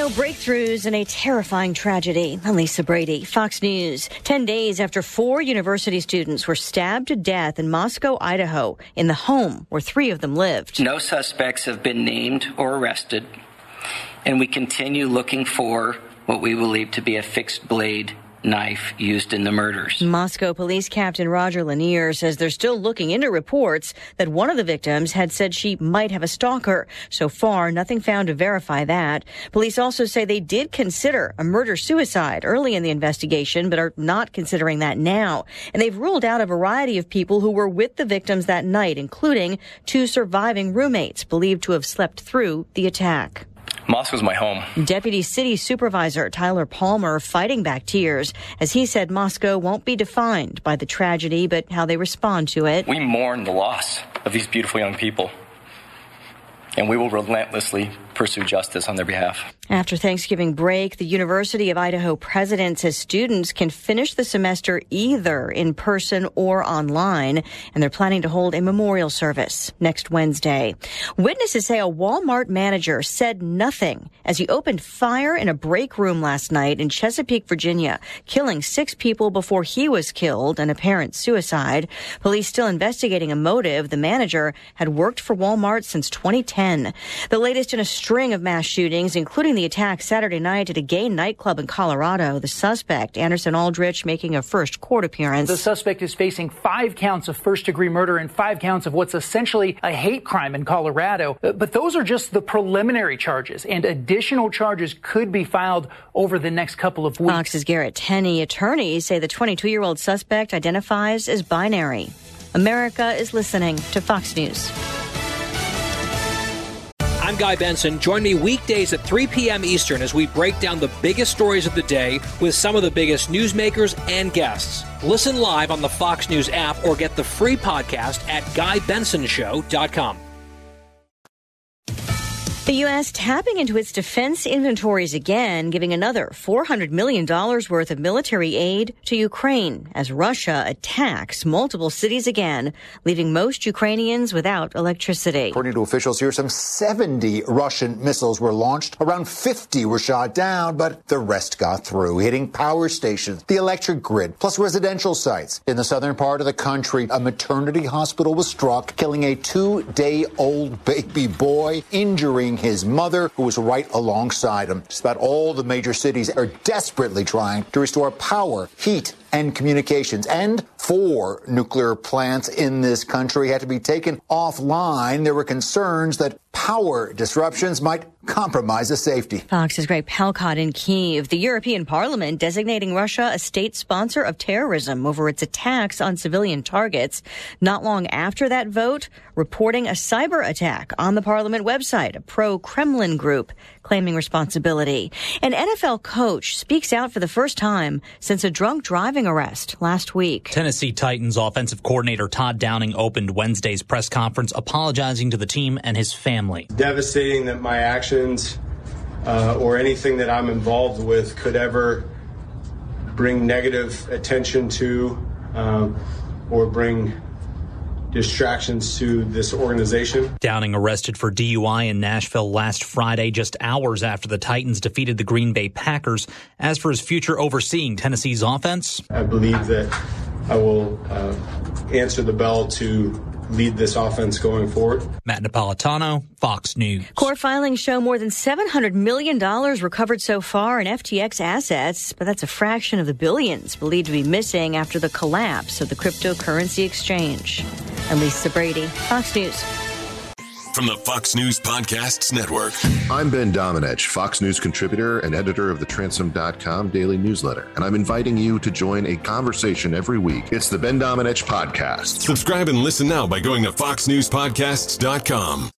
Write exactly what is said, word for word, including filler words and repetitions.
No breakthroughs in a terrifying tragedy. I'm Lisa Brady, Fox News. Ten days after four university students were stabbed to death in Moscow, Idaho, in the home where three of them lived. No suspects have been named or arrested, and we continue looking for what we believe to be a fixed blade knife used in the murders. Moscow Police Captain Roger Lanier says they're still looking into reports that one of the victims had said she might have a stalker. So far, nothing found to verify that. Police also say they did consider a murder-suicide early in the investigation, but are not considering that now. And they've ruled out a variety of people who were with the victims that night, including two surviving roommates believed to have slept through the attack. Moscow's my home. Deputy City Supervisor Tyler Palmer fighting back tears as he said Moscow won't be defined by the tragedy, but how they respond to it. We mourn the loss of these beautiful young people, and we will relentlessly pursue justice on their behalf. After Thanksgiving break, the University of Idaho president says students can finish the semester either in person or online, and they're planning to hold a memorial service next Wednesday. Witnesses say a Walmart manager said nothing as he opened fire in a break room last night in Chesapeake, Virginia, killing six people before he was killed, an apparent suicide. Police still investigating a motive. The manager had worked for Walmart since twenty ten. The latest in a string of mass shootings, including the attack Saturday night at a gay nightclub in Colorado. The suspect, Anderson Aldrich, making a first court appearance. The suspect is facing five counts of first-degree murder and five counts of what's essentially a hate crime in Colorado. But those are just the preliminary charges, and additional charges could be filed over the next couple of weeks. Fox's Garrett Tenney. Attorneys say the twenty-two-year-old suspect identifies as binary. America is listening to Fox News. I'm Guy Benson. Join me weekdays at three p.m. Eastern as we break down the biggest stories of the day with some of the biggest newsmakers and guests. Listen live on the Fox News app or get the free podcast at guy benson show dot com. The U S tapping into its defense inventories again, giving another four hundred million dollars worth of military aid to Ukraine as Russia attacks multiple cities again, leaving most Ukrainians without electricity. According to officials here, some seventy Russian missiles were launched. Around fifty were shot down, but the rest got through, hitting power stations, the electric grid, plus residential sites. In the southern part of the country, a maternity hospital was struck, killing a two-day-old baby boy, injuring his mother, who was right alongside him. Just about all the major cities are desperately trying to restore power, heat, and communications. And four nuclear plants in this country had to be taken offline. There were concerns that power disruptions might compromise the safety. Fox's Greg Palcott in Kyiv. The European Parliament designating Russia a state sponsor of terrorism over its attacks on civilian targets. Not long after that vote, reporting a cyber attack on the Parliament website, a pro-Kremlin group claiming responsibility. An N F L coach speaks out for the first time since a drunk driving arrest last week. Tennessee Titans offensive coordinator Todd Downing opened Wednesday's press conference apologizing to the team and his family. Devastating that my actions uh, or anything that I'm involved with could ever bring negative attention to um, or bring distractions to this organization. Downing arrested for D U I in Nashville last Friday, just hours after the Titans defeated the Green Bay Packers. As for his future overseeing Tennessee's offense, I believe that I will uh, answer the bell to lead this offense going forward. Matt Napolitano, Fox News. Court filings show more than seven hundred million dollars recovered so far in F T X assets, but that's a fraction of the billions believed to be missing after the collapse of the cryptocurrency exchange. I'm Lisa Brady, Fox News. From the Fox News Podcasts Network. I'm Ben Domenech, Fox News contributor and editor of the Transom dot com daily newsletter, and I'm inviting you to join a conversation every week. It's the Ben Domenech Podcast. Subscribe and listen now by going to fox news podcasts dot com.